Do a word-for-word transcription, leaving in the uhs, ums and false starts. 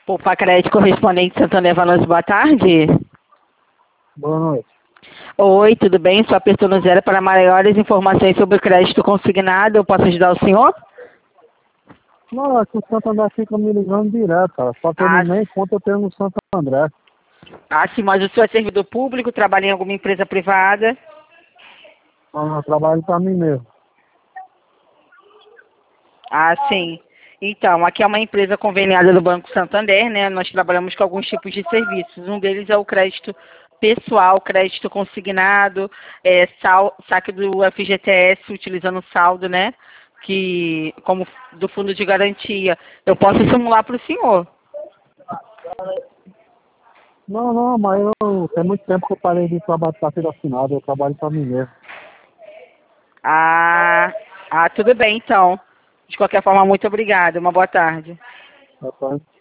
Poupa Crédito Correspondente Santander Valores, boa tarde. Boa noite. Oi, tudo bem? Só apertou zero para maiores informações sobre o crédito consignado. Eu posso ajudar o senhor? Não, é que o Santo André fica me ligando direto, cara. Só que eu Ah, nem conta eu tenho no Santo André. ah, sim, mas o senhor é servidor público, trabalha em alguma empresa privada? Não, eu trabalho pra mim mesmo. Ah, sim. Então, aqui é uma empresa conveniada do Banco Santander, né? Nós trabalhamos com alguns tipos de serviços. Um deles é o crédito pessoal, crédito consignado, é, sal, saque do F G T S utilizando saldo, né? Que, como do fundo de garantia. Eu posso simular para o senhor. Não, não, mas eu tem muito tempo que eu parei de trabalhar pra ser assinado, eu trabalho pra mim mesmo. Ah, ah, tudo bem, então. De qualquer forma, muito obrigada. Uma boa tarde. É só